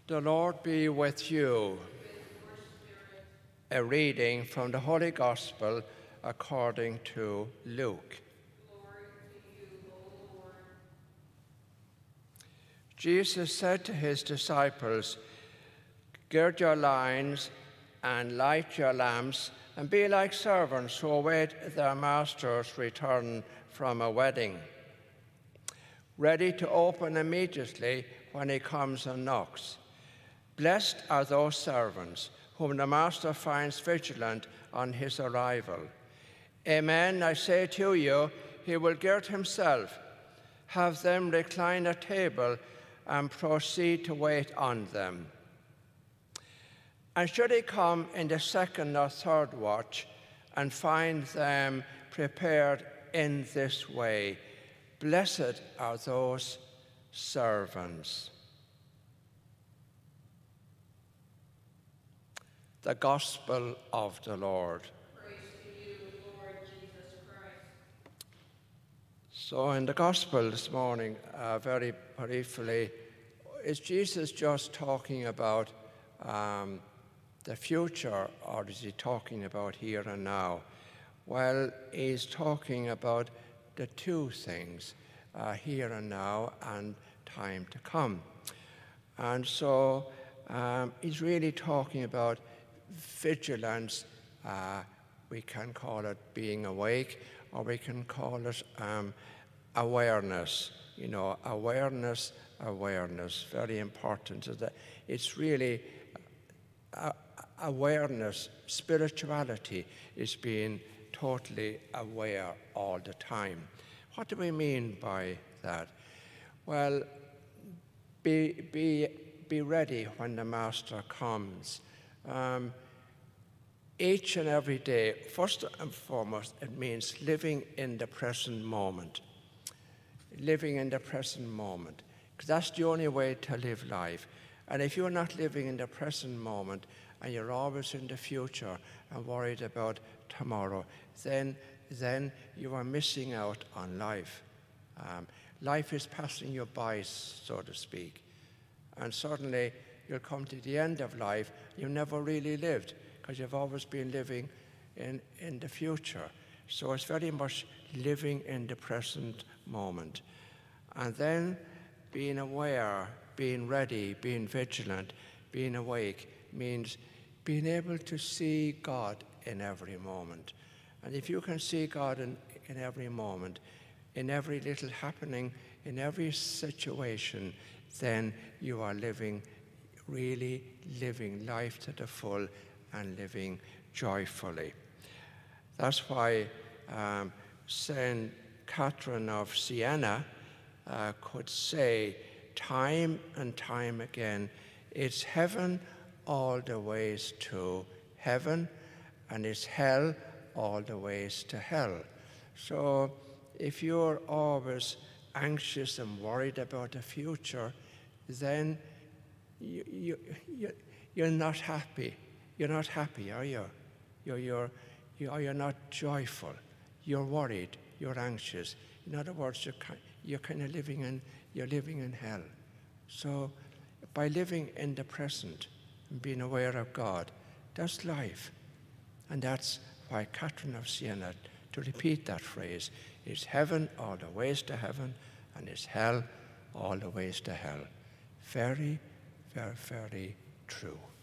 The Lord be with you. A reading from the Holy Gospel according to Luke. Glory to you, O Lord. Jesus said to his disciples, "Gird your loins and light your lamps, and be like servants who await their master's return from a wedding, ready to open immediately when he comes and knocks. Blessed are those servants whom the master finds vigilant on his arrival. Amen, I say to you, he will gird himself, have them recline at table, and proceed to wait on them. And should he come in the second or third watch and find them prepared in this way, blessed are those servants." The Gospel of the Lord. Praise to you, Lord Jesus Christ. So in the Gospel this morning, very briefly, is Jesus just talking about the future, or is he talking about here and now? Well, he's talking about the two things, here and now and time to come. And so he's really talking about vigilance. We can call it being awake, or we can call it awareness. Awareness, very important. It's really awareness. Spirituality is being totally aware all the time. What do we mean by that? Well, be ready when the Master comes. Each and every day, first and foremost, it means living in the present moment. Living in the present moment, because that's the only way to live life. And if you're not living in the present moment and you're always in the future and worried about tomorrow, then you are missing out on life. Life is passing you by, so to speak. And suddenly you'll come to the end of life. You never really lived, because you've always been living in the future. So it's very much living in the present moment. And then being aware, being ready, being vigilant, being awake means being able to see God in every moment. And if you can see God in every moment, in every little happening, in every situation, then you are really living life to the full and living joyfully. That's why St. Catherine of Siena could say time and time again, it's heaven all the ways to heaven, and it's hell all the ways to hell. So if you're always anxious and worried about the future, then you're not happy. You're not happy, are you? You're not joyful. You're worried. You're anxious. In other words, you're kind of living in hell. So by living in the present and being aware of God, that's life. And that's why Catherine of Siena, to repeat that phrase, is heaven all the ways to heaven, and is hell all the ways to hell. Very, very, very true.